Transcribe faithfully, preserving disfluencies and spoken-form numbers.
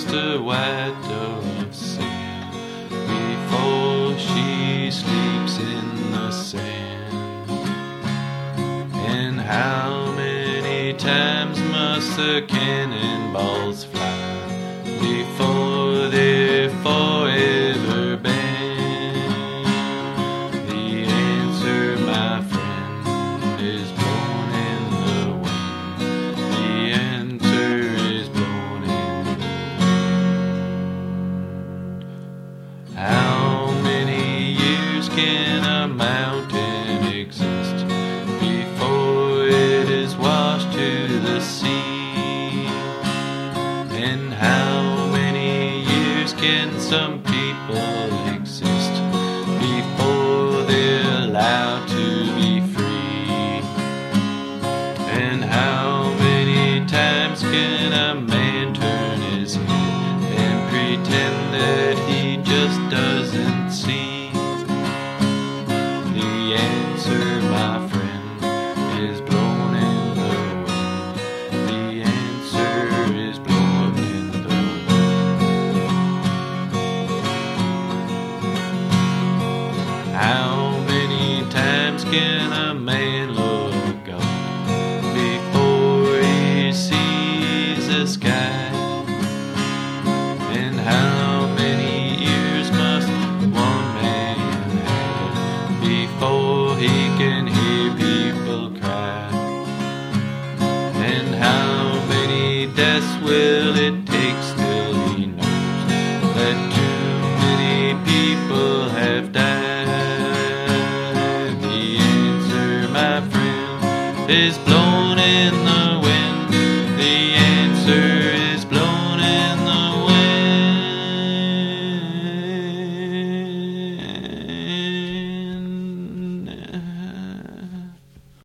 just a white dove sing before she sleeps in the sand? And how many times must the cannonballs fly before they're forever banned? The answer, my friend, is blown in the wind. The answer is blown in the wind. How many years can a mountain exist before it is washed to the sea? And how many years can some people exist before they're allowed to be free? And how many times can a man turn his head and pretend that he just doesn't see? The answer, my friend, is blown in the wind. The answer is blown in the wind. How many times can a man look up before he sees the sky? And how many years must one man have before he can hear people cry? And how many deaths will it take till he knows that too many people have died? The answer, my friend, is blown